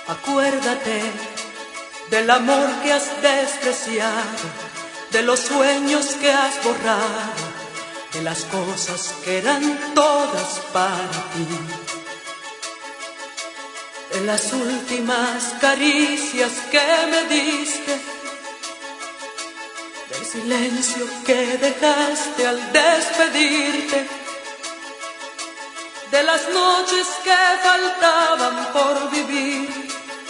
Acuérdate del amor que has despreciado, de los sueños que has borrado, de las cosas que eran todas para ti, de las últimas caricias que me diste, del silencio que dejaste al despedirte, de las noches que faltaban por vivir.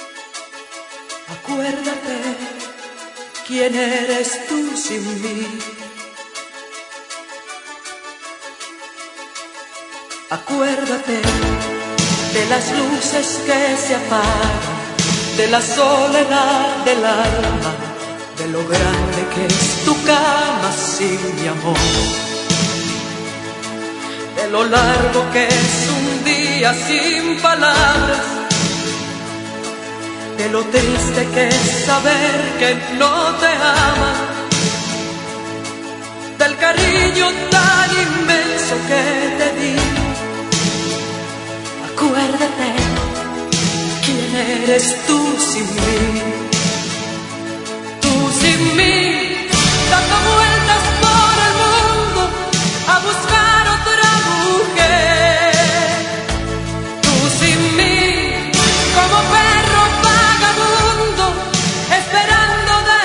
Acuérdate quién eres tú sin mí. Acuérdate de las luces que se apagan, de la soledad del alma, de lo grande que es tu cama sin mi amor, de lo largo que es un día sin palabras, de lo triste que es saber que no te aman, del cariño tan inmenso que te di. Acuérdate quién eres tú sin mí. Tú sin mí, dando vueltas por el mundo a buscar otra mujer. Tú sin mí, como perro vagabundo, esperando de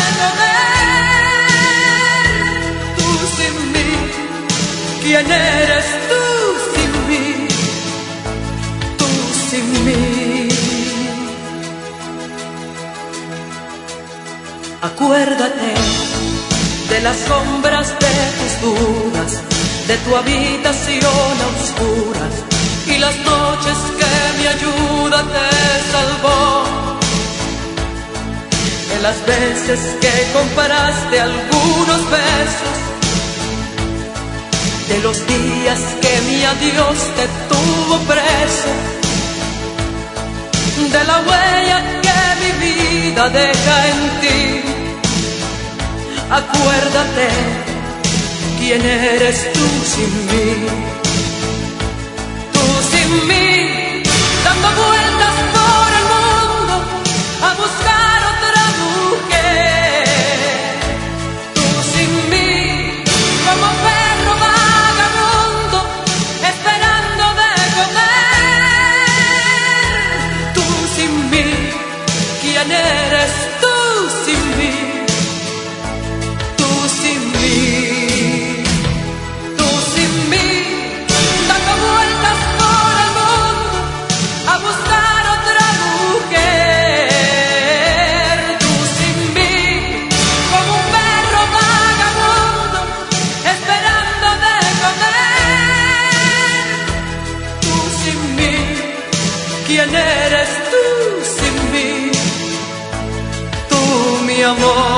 comer. Tú sin mí, ¿quién eres tú sin mí? Tú sin mí. Acuérdate de las sombras de tus dudas, de tu habitación a oscuras y las noches que mi ayuda te salvó, de las veces que comparaste algunos besos, de los días que mi adiós te tuvo preso, de la huella que mi vida deja en ti. Acuérdate quién eres tú sin mí. Tú sin mí, dando vueltas por el mundo a buscar otra mujer. Tú sin mí, como perro vagabundo, esperando de comer. Tú sin mí, ¿quién eres tú sin mí? ¿Quién eres tú sin mí? Tú, mi amor.